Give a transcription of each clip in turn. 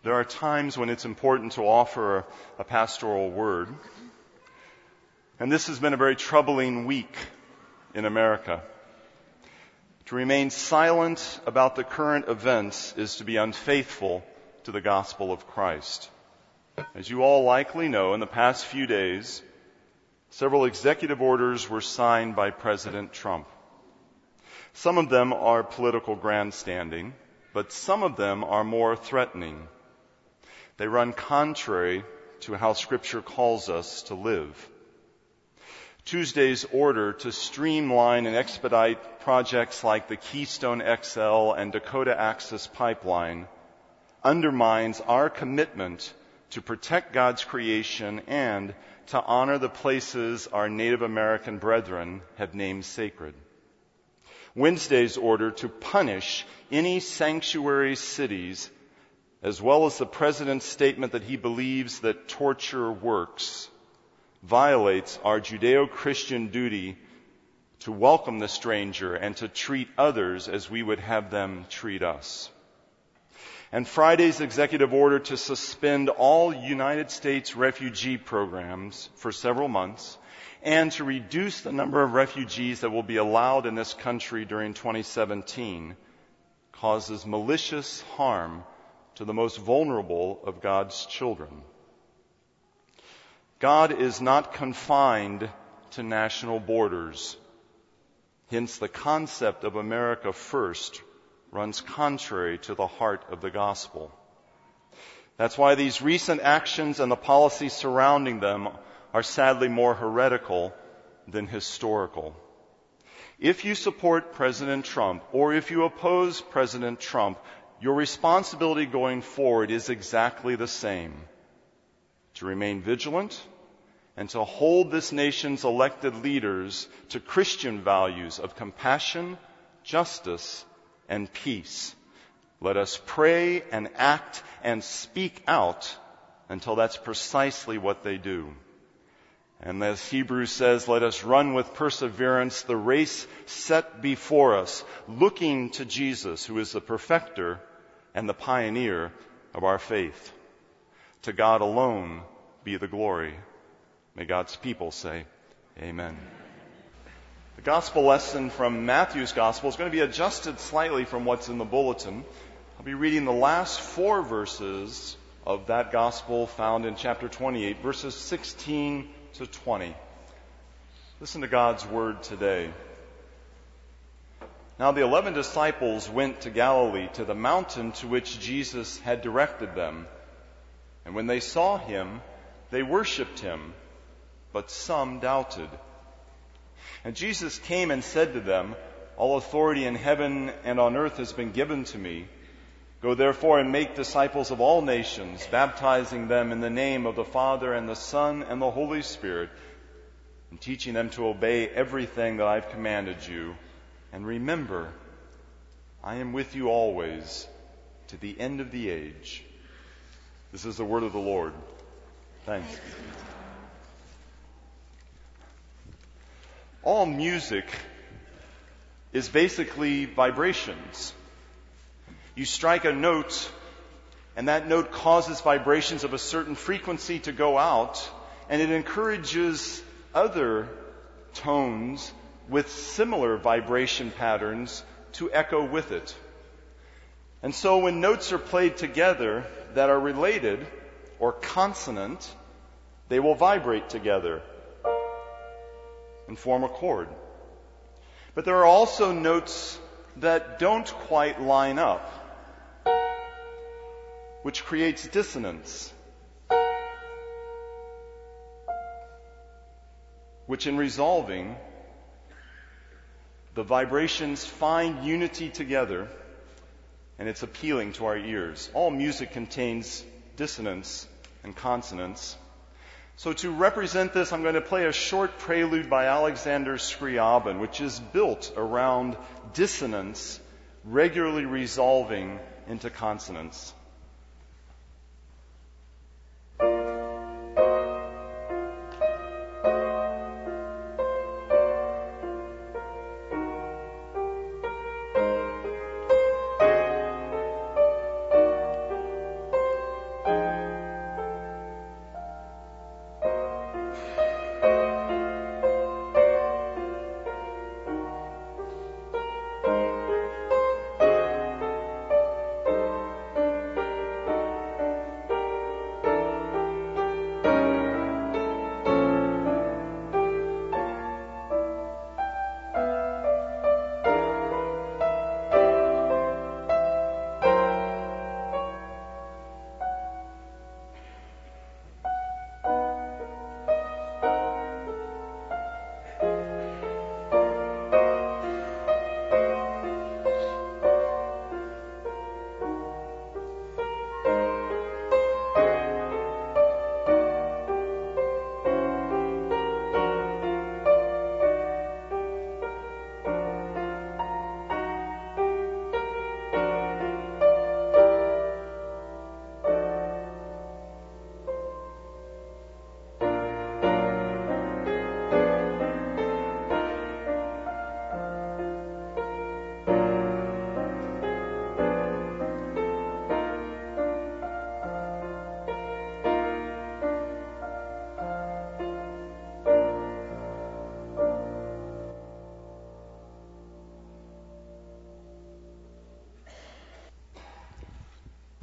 There are times when it's important to offer a pastoral word. And this has been a very troubling week in America. To remain silent about the current events is to be unfaithful to the gospel of Christ. As you all likely know, in the past few days, several executive orders were signed by President Trump. Some of them are political grandstanding, but some of them are more threatening. They run contrary to how Scripture calls us to live. Tuesday's order to streamline and expedite projects like the Keystone XL and Dakota Access Pipeline undermines our commitment to protect God's creation and to honor the places our Native American brethren have named sacred. Wednesday's order to punish any sanctuary cities, as well as the President's statement that he believes that torture works, violates our Judeo-Christian duty to welcome the stranger and to treat others as we would have them treat us. And Friday's executive order to suspend all United States refugee programs for several months and to reduce the number of refugees that will be allowed in this country during 2017 causes malicious harm to the most vulnerable of God's children. God is not confined to national borders. Hence, the concept of America first runs contrary to the heart of the gospel. That's why these recent actions and the policies surrounding them are sadly more heretical than historical. If you support President Trump or if you oppose President Trump, your responsibility going forward is exactly the same: to remain vigilant and to hold this nation's elected leaders to Christian values of compassion, justice, and peace. Let us pray and act and speak out until that's precisely what they do. And as Hebrews says, let us run with perseverance the race set before us, looking to Jesus, who is the perfecter and the pioneer of our faith. To God alone be the glory. May God's people say, Amen. The gospel lesson from Matthew's gospel is going to be adjusted slightly from what's in the bulletin. I'll be reading the last 4 verses of that gospel found in chapter 28, verses 16 to 20. Listen to God's word today. Now the 11 disciples went to Galilee, to the mountain to which Jesus had directed them. And when they saw him, they worshipped him, but some doubted. And Jesus came and said to them, All authority in heaven and on earth has been given to me. Go therefore and make disciples of all nations, baptizing them in the name of the Father and the Son and the Holy Spirit, and teaching them to obey everything that I've commanded you. And remember, I am with you always to the end of the age. This is the word of the Lord. Thanks. All music is basically vibrations. You strike a note, and that note causes vibrations of a certain frequency to go out, and it encourages other tones with similar vibration patterns to echo with it. And so when notes are played together that are related or consonant, they will vibrate together and form a chord. But there are also notes that don't quite line up, which creates dissonance, which in resolving, the vibrations find unity together, and it's appealing to our ears. All music contains dissonance and consonance. So to represent this, I'm going to play a short prelude by Alexander Scriabin, which is built around dissonance regularly resolving into consonance.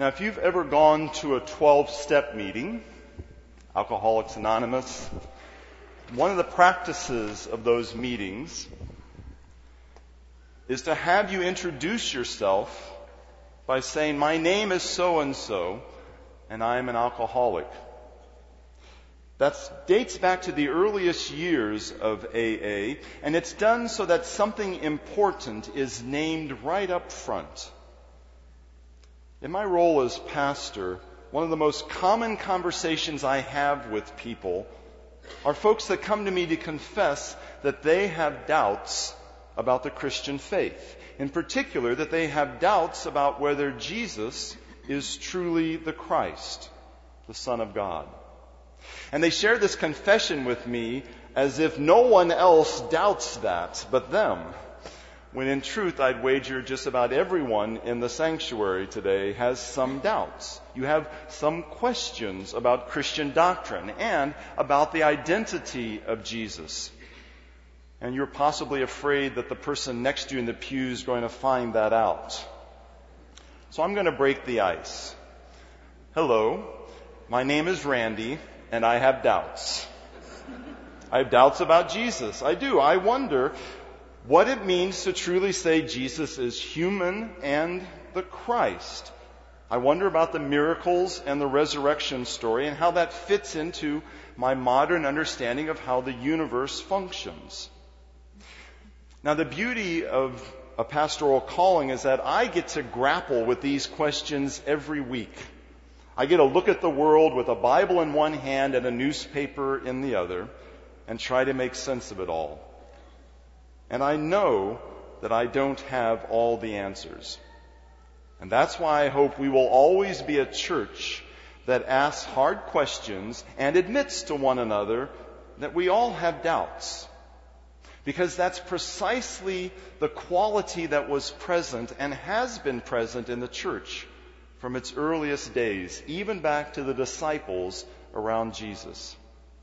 Now, if you've ever gone to a 12-step meeting, Alcoholics Anonymous, one of the practices of those meetings is to have you introduce yourself by saying, "My name is so-and-so, and I am an alcoholic." That dates back to the earliest years of AA, and it's done so that something important is named right up front. In my role as pastor, one of the most common conversations I have with people are folks that come to me to confess that they have doubts about the Christian faith. In particular, that they have doubts about whether Jesus is truly the Christ, the Son of God. And they share this confession with me as if no one else doubts that but them, when in truth I'd wager just about everyone in the sanctuary today has some doubts. You have some questions about Christian doctrine and about the identity of Jesus. And you're possibly afraid that the person next to you in the pew is going to find that out. So I'm going to break the ice. Hello, my name is Randy, and I have doubts. I have doubts about Jesus. I do. I wonder what it means to truly say Jesus is human and the Christ. I wonder about the miracles and the resurrection story and how that fits into my modern understanding of how the universe functions. Now, the beauty of a pastoral calling is that I get to grapple with these questions every week. I get to look at the world with a Bible in one hand and a newspaper in the other and try to make sense of it all. And I know that I don't have all the answers. And that's why I hope we will always be a church that asks hard questions and admits to one another that we all have doubts. Because that's precisely the quality that was present and has been present in the church from its earliest days, even back to the disciples around Jesus.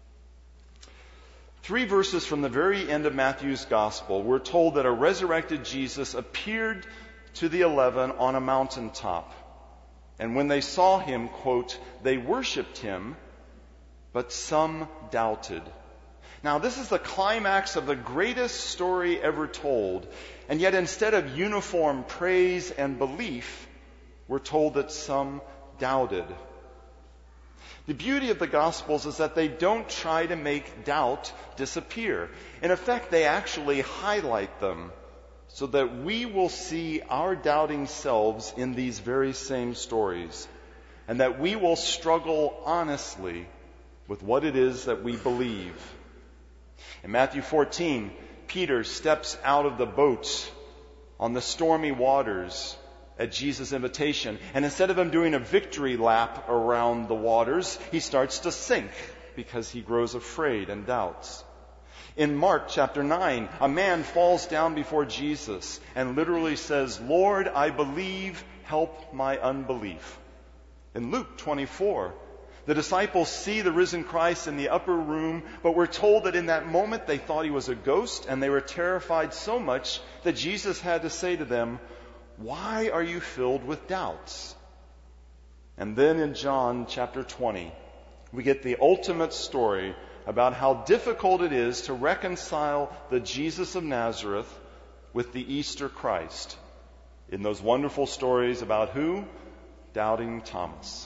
3 verses from the very end of Matthew's Gospel, we're told that a resurrected Jesus appeared to the 11 on a mountaintop. And when they saw him, quote, they worshiped him, but some doubted. Now, this is the climax of the greatest story ever told. And yet, instead of uniform praise and belief, we're told that some doubted. The beauty of the Gospels is that they don't try to make doubt disappear. In effect, they actually highlight them so that we will see our doubting selves in these very same stories, and that we will struggle honestly with what it is that we believe. In Matthew 14, Peter steps out of the boat on the stormy waters at Jesus' invitation. And instead of him doing a victory lap around the waters, he starts to sink because he grows afraid and doubts. In Mark chapter 9, a man falls down before Jesus and literally says, "Lord, I believe, help my unbelief." In Luke 24, the disciples see the risen Christ in the upper room, but we're told that in that moment they thought he was a ghost, and they were terrified so much that Jesus had to say to them, "Why are you filled with doubts?" And then in John chapter 20, we get the ultimate story about how difficult it is to reconcile the Jesus of Nazareth with the Easter Christ. In those wonderful stories about who? Doubting Thomas.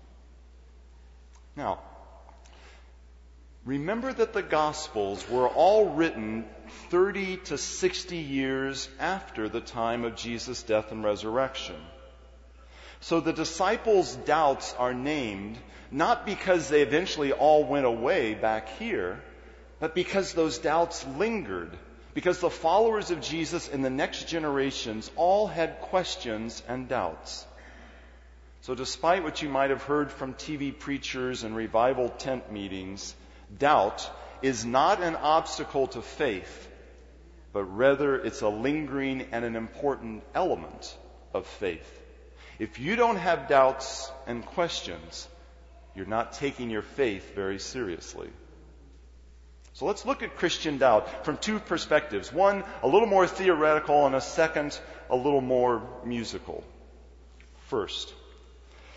Now, remember that the Gospels were all written 30 to 60 years after the time of Jesus' death and resurrection. So the disciples' doubts are named not because they eventually all went away back here, but because those doubts lingered, because the followers of Jesus in the next generations all had questions and doubts. So despite what you might have heard from TV preachers and revival tent meetings, doubt is not an obstacle to faith, but rather it's a lingering and an important element of faith. If you don't have doubts and questions, you're not taking your faith very seriously. So let's look at Christian doubt from 2 perspectives. One, a little more theoretical, and a second, a little more musical. First,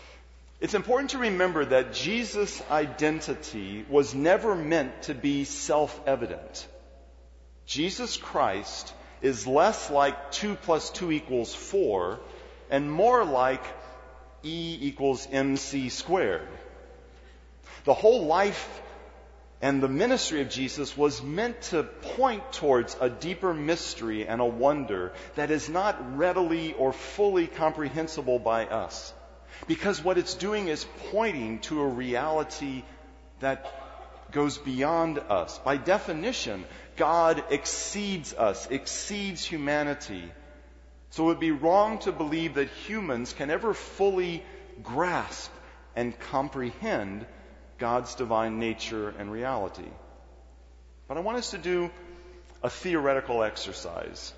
It's important to remember that Jesus' identity was never meant to be self-evident. Jesus Christ is less like 2 + 2 = 4 and more like E = mc². The whole life and the ministry of Jesus was meant to point towards a deeper mystery and a wonder that is not readily or fully comprehensible by us. Because what it's doing is pointing to a reality that goes beyond us. By definition, God exceeds us, exceeds humanity. So it would be wrong to believe that humans can ever fully grasp and comprehend God's divine nature and reality. But I want us to do a theoretical exercise.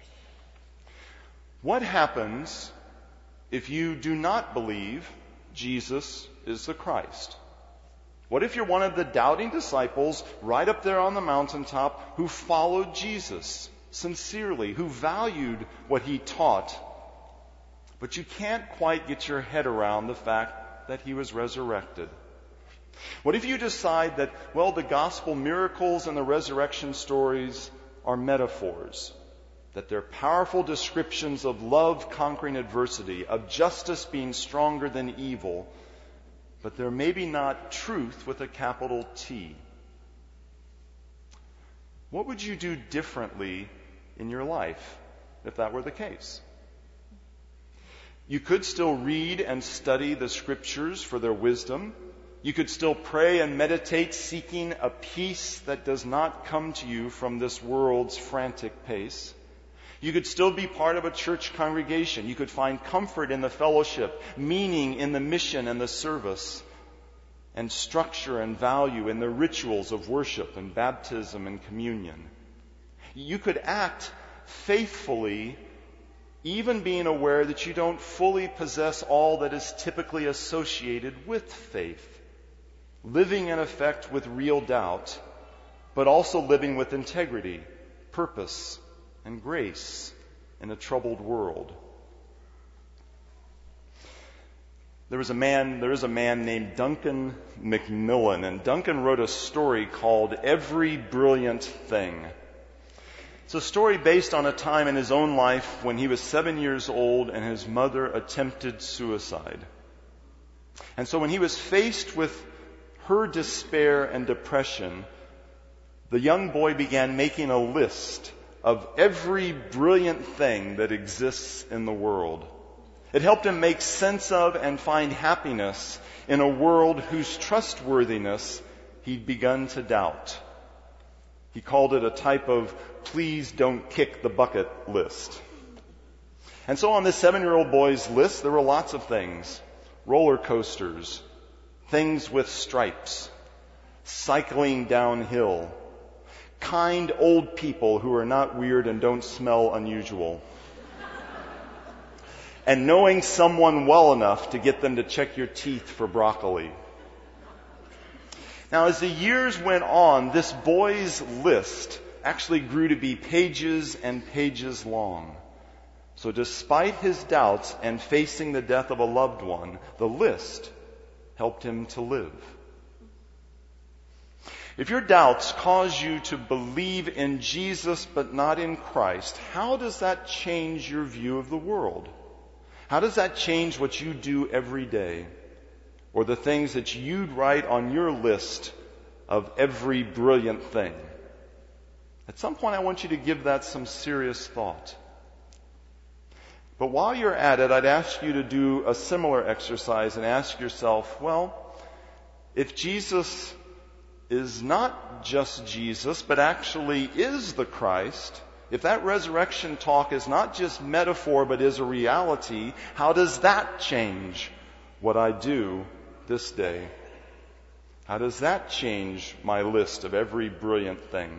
What happens if you do not believe Jesus is the Christ? What if you're one of the doubting disciples right up there on the mountaintop who followed Jesus sincerely, who valued what he taught, but you can't quite get your head around the fact that he was resurrected? What if you decide that, well, the gospel miracles and the resurrection stories are metaphors, that they're powerful descriptions of love conquering adversity, of justice being stronger than evil, but they're maybe not truth with a capital T? What would you do differently in your life if that were the case? You could still read and study the scriptures for their wisdom. You could still pray and meditate, seeking a peace that does not come to you from this world's frantic pace. You could still be part of a church congregation. You could find comfort in the fellowship, meaning in the mission and the service, and structure and value in the rituals of worship and baptism and communion. You could act faithfully, even being aware that you don't fully possess all that is typically associated with faith. Living in effect with real doubt, but also living with integrity, purpose, and grace in a troubled world. There is a man named Duncan Macmillan, and Duncan wrote a story called Every Brilliant Thing. It's a story based on a time in his own life when he was 7 years old and his mother attempted suicide. And so when he was faced with her despair and depression, the young boy began making a list of every brilliant thing that exists in the world. It helped him make sense of and find happiness in a world whose trustworthiness he'd begun to doubt. He called it a type of please don't kick the bucket list. And so on this 7-year-old boy's list, there were lots of things. Roller coasters, things with stripes, cycling downhill, kind old people who are not weird and don't smell unusual, and knowing someone well enough to get them to check your teeth for broccoli. Now, as the years went on, this boy's list actually grew to be pages and pages long. So despite his doubts and facing the death of a loved one, the list helped him to live. If your doubts cause you to believe in Jesus but not in Christ, how does that change your view of the world? How does that change what you do every day? Or the things that you'd write on your list of every brilliant thing? At some point I want you to give that some serious thought. But while you're at it, I'd ask you to do a similar exercise and ask yourself, well, if Jesus is not just Jesus, but actually is the Christ, if that resurrection talk is not just metaphor, but is a reality, how does that change what I do this day? How does that change my list of every brilliant thing?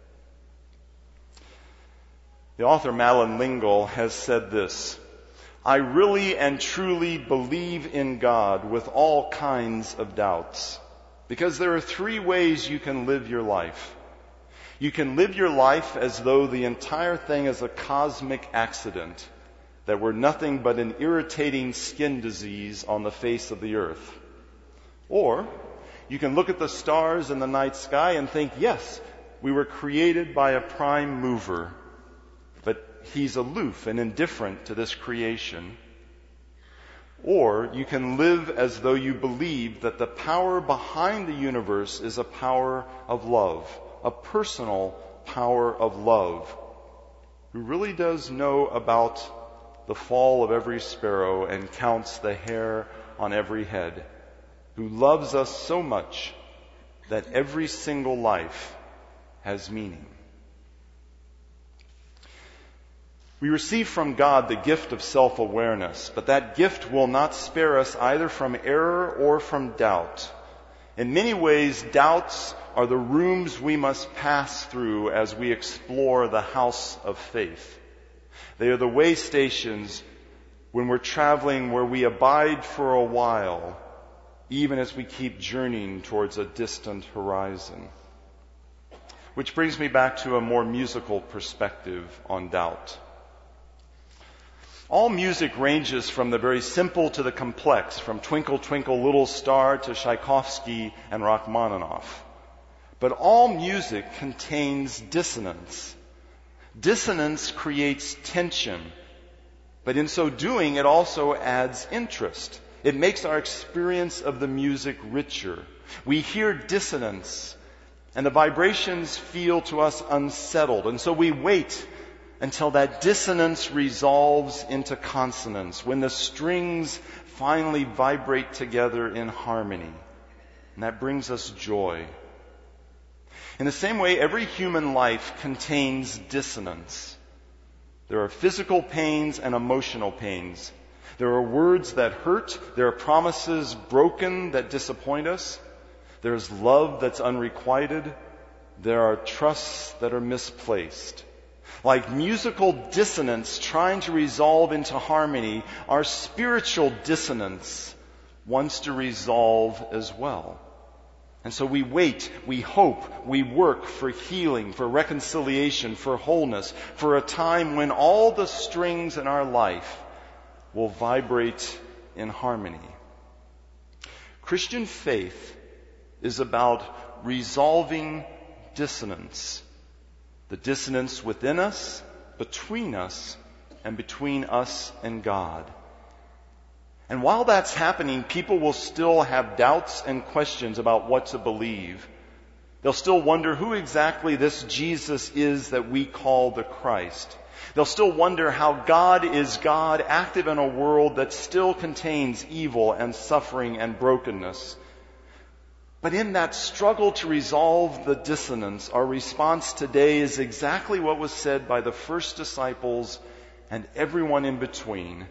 The author Madeline L'Engle has said this: I really and truly believe in God with all kinds of doubts. Because there are 3 ways you can live your life. You can live your life as though the entire thing is a cosmic accident, that we're nothing but an irritating skin disease on the face of the earth. Or you can look at the stars in the night sky and think, yes, we were created by a prime mover, but he's aloof and indifferent to this creation. Or you can live as though you believe that the power behind the universe is a power of love, a personal power of love, who really does know about the fall of every sparrow and counts the hair on every head, who loves us so much that every single life has meaning. We receive from God the gift of self-awareness, but that gift will not spare us either from error or from doubt. In many ways, doubts are the rooms we must pass through as we explore the house of faith. They are the way stations when we're traveling where we abide for a while, even as we keep journeying towards a distant horizon. Which brings me back to a more musical perspective on doubt. All music ranges from the very simple to the complex, from Twinkle, Twinkle, Little Star to Tchaikovsky and Rachmaninoff. But all music contains dissonance. Dissonance creates tension, but in so doing, it also adds interest. It makes our experience of the music richer. We hear dissonance, and the vibrations feel to us unsettled, and so we wait until that dissonance resolves into consonance, when the strings finally vibrate together in harmony. And that brings us joy. In the same way, every human life contains dissonance. There are physical pains and emotional pains. There are words that hurt. There are promises broken that disappoint us. There's love that's unrequited. There are trusts that are misplaced. Like musical dissonance trying to resolve into harmony, our spiritual dissonance wants to resolve as well. And so we wait, we hope, we work for healing, for reconciliation, for wholeness, for a time when all the strings in our life will vibrate in harmony. Christian faith is about resolving dissonance. The dissonance within us, between us, and between us and God. And while that's happening, people will still have doubts and questions about what to believe. They'll still wonder who exactly this Jesus is that we call the Christ. They'll still wonder how God is God, active in a world that still contains evil and suffering and brokenness. But in that struggle to resolve the dissonance, our response today is exactly what was said by the first disciples and everyone in between.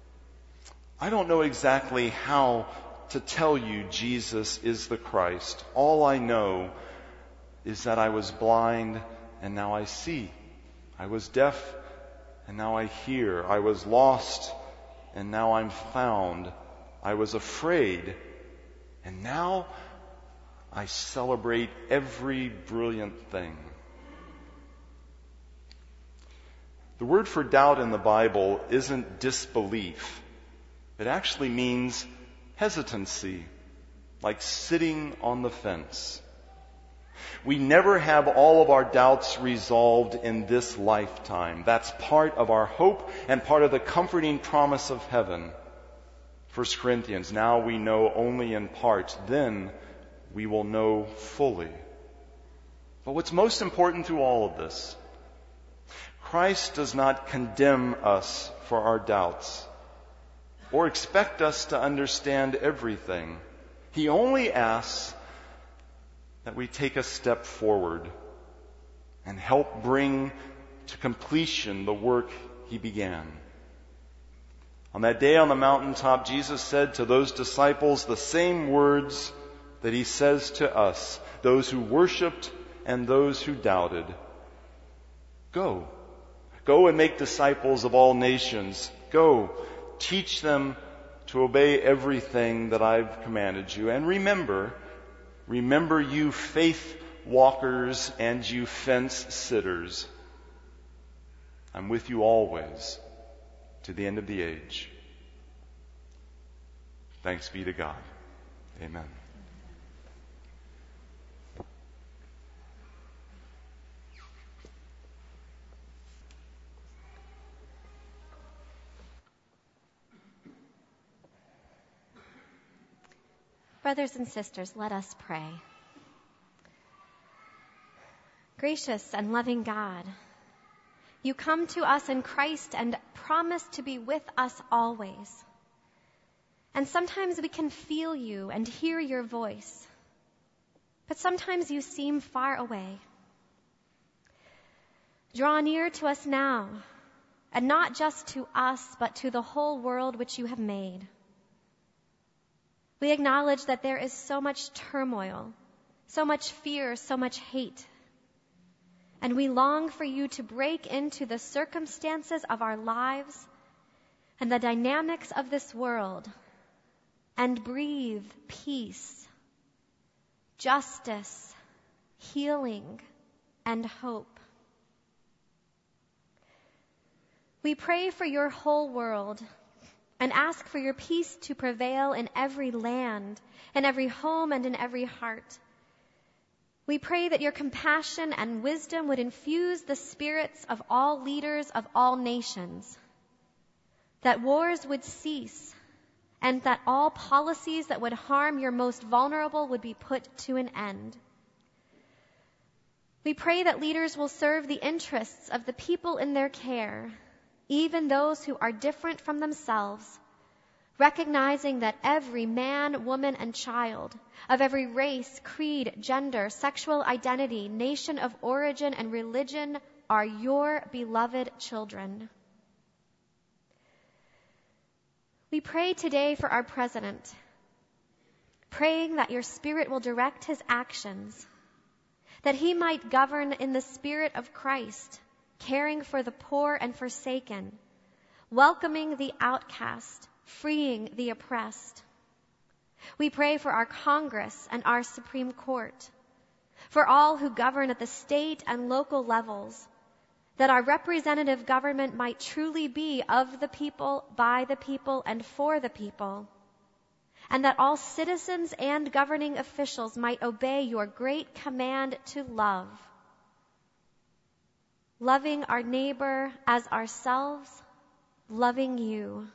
I don't know exactly how to tell you Jesus is the Christ. All I know is that I was blind and now I see. I was deaf and now I hear. I was lost and now I'm found. I was afraid and now I celebrate every brilliant thing. The word for doubt in the Bible isn't disbelief. It actually means hesitancy, like sitting on the fence. We never have all of our doubts resolved in this lifetime. That's part of our hope and part of the comforting promise of heaven. 1 Corinthians, now we know only in part, then we will know fully. But what's most important through all of this, Christ does not condemn us for our doubts or expect us to understand everything. He only asks that we take a step forward and help bring to completion the work He began. On that day on the mountaintop, Jesus said to those disciples the same words that He says to us, those who worshiped and those who doubted. Go. Go and make disciples of all nations. Go. Teach them to obey everything that I've commanded you. And remember you faith walkers and you fence sitters. I'm with you always to the end of the age. Thanks be to God. Amen. Brothers and sisters, let us pray. Gracious and loving God, you come to us in Christ and promise to be with us always. And sometimes we can feel you and hear your voice, but sometimes you seem far away. Draw near to us now, and not just to us, but to the whole world which you have made. We acknowledge that there is so much turmoil, so much fear, so much hate. And we long for you to break into the circumstances of our lives and the dynamics of this world and breathe peace, justice, healing, and hope. We pray for your whole world and ask for your peace to prevail in every land, in every home, and in every heart. We pray that your compassion and wisdom would infuse the spirits of all leaders of all nations, that wars would cease, and that all policies that would harm your most vulnerable would be put to an end. We pray that leaders will serve the interests of the people in their care, even those who are different from themselves, recognizing that every man, woman, and child, of every race, creed, gender, sexual identity, nation of origin, and religion are your beloved children. We pray today for our president, praying that your Spirit will direct his actions, that he might govern in the spirit of Christ, caring for the poor and forsaken, welcoming the outcast, freeing the oppressed. We pray for our Congress and our Supreme Court, for all who govern at the state and local levels, that our representative government might truly be of the people, by the people, and for the people, and that all citizens and governing officials might obey your great command to love, loving our neighbor as ourselves, loving you.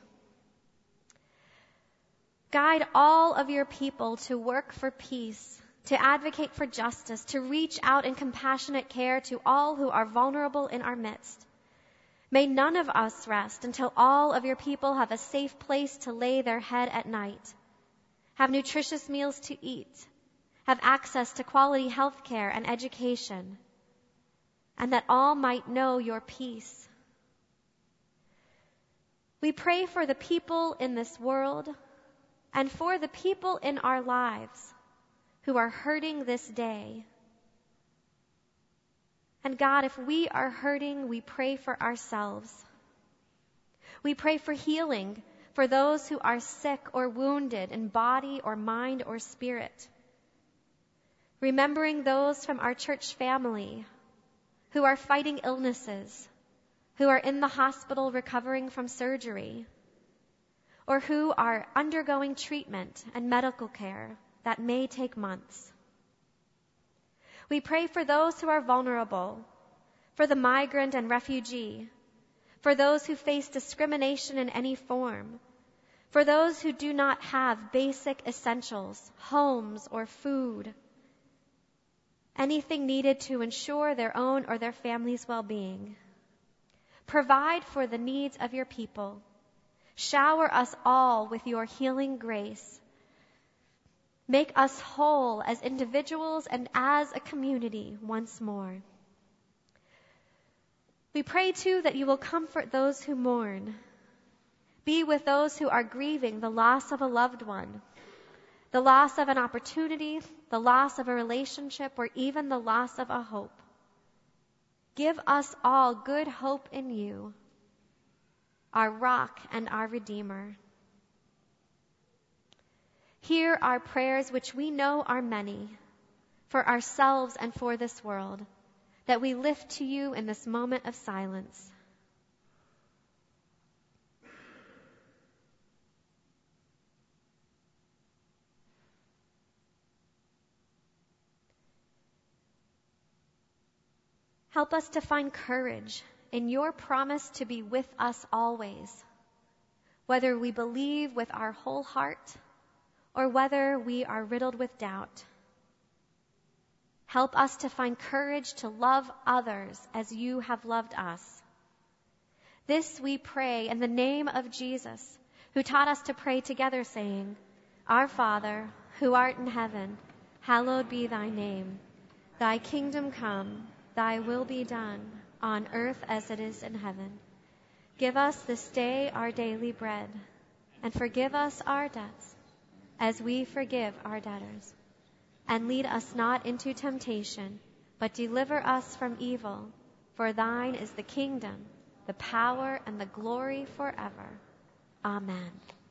Guide all of your people to work for peace, to advocate for justice, to reach out in compassionate care to all who are vulnerable in our midst. May none of us rest until all of your people have a safe place to lay their head at night, have nutritious meals to eat, have access to quality health care and education, and that all might know your peace. We pray for the people in this world and for the people in our lives who are hurting this day. And God, if we are hurting, we pray for ourselves. We pray for healing for those who are sick or wounded in body or mind or spirit. Remembering those from our church family who are fighting illnesses, who are in the hospital recovering from surgery, or who are undergoing treatment and medical care that may take months. We pray for those who are vulnerable, for the migrant and refugee, for those who face discrimination in any form, for those who do not have basic essentials, homes or food, anything needed to ensure their own or their family's well-being. Provide for the needs of your people. Shower us all with your healing grace. Make us whole as individuals and as a community once more. We pray, too, that you will comfort those who mourn. Be with those who are grieving the loss of a loved one, the loss of an opportunity, the loss of a relationship, or even the loss of a hope. Give us all good hope in you, our rock and our Redeemer. Hear our prayers, which we know are many, for ourselves and for this world, that we lift to you in this moment of silence. Help us to find courage in your promise to be with us always, whether we believe with our whole heart or whether we are riddled with doubt. Help us to find courage to love others as you have loved us. This we pray in the name of Jesus, who taught us to pray together, saying, Our Father, who art in heaven, hallowed be thy name. Thy kingdom come, thy will be done, on earth as it is in heaven. Give us this day our daily bread, and forgive us our debts, as we forgive our debtors. And lead us not into temptation, but deliver us from evil. For thine is the kingdom, the power, and the glory forever. Amen.